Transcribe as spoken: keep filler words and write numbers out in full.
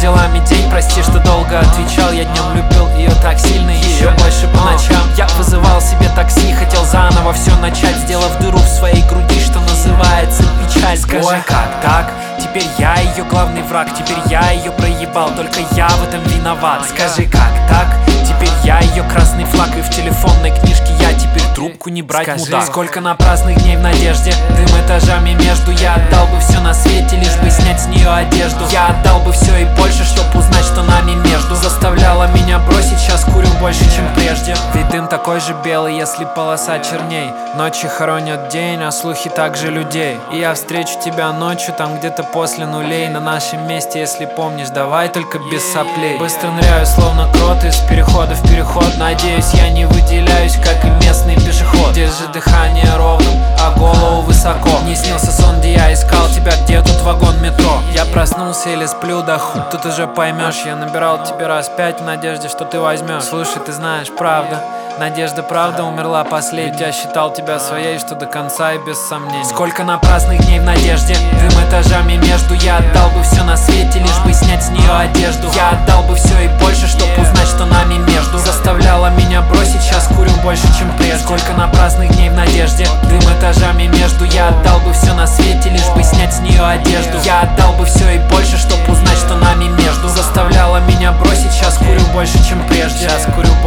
делами день. Прости, что долго отвечал, я днем любил ее так сильно, еще больше по ночам. Я вызывал себе такси, хотел заново все начать, сделав дыру в своей груди, что называется печаль. Скажи, Ой, как так? Теперь я ее главный враг, теперь я ее проебал, только я в этом виноват. Скажи, как так? Теперь я ее красный флаг, и в телефонной книжке я теперь трубку не брать. Скажи, мудак. Сколько напрасных дней в надежде, дым этажами между. Я отдал бы все на свете, лишь бы снять с нее одежду. Я отдал бы все и больше, чтоб узнать, что нами между. Заставляла меня бросить, сейчас курю больше, чем прежде. Ведь дым такой же белый, если полоса черней. Ночи хоронят день, а слухи также людей. И я встречу тебя ночью, там где-то после нулей. На нашем месте, если помнишь, давай только без соплей. Быстро ныряю, словно крот, из перехода в переход. Надеюсь, я не выделяюсь, как и местный пешеход. Держи дыхание ровным, а голову высоко. Мне снился сон, где я искал тебя, где тут вагон метро. Я проснулся или сплю, да хуй тут уже поймешь. Я набирал тебе раз пять в надежде, что ты возьмешь. Слушай, ты знаешь, правда, надежда правда умерла последней. Я считал тебя своей, что до конца и без сомнений. Сколько напрасных дней в надежде, дым этажами между. Я отдал бы все на свете, лишь бы снять с нее одежду. Я отдал бы все и больше, чтоб узнать, что нами между. Заставляла меня бросить, сейчас курю больше, чем прежде. Сколько напрасных дней в надежде, дым этажами между. Я отдал бы все на свете, лишь бы снять с нее одежду. Я отдал бы все и больше, чтоб узнать, что нами между. Заставляла меня бросить, сейчас курю больше, чем прежде. Сейчас курю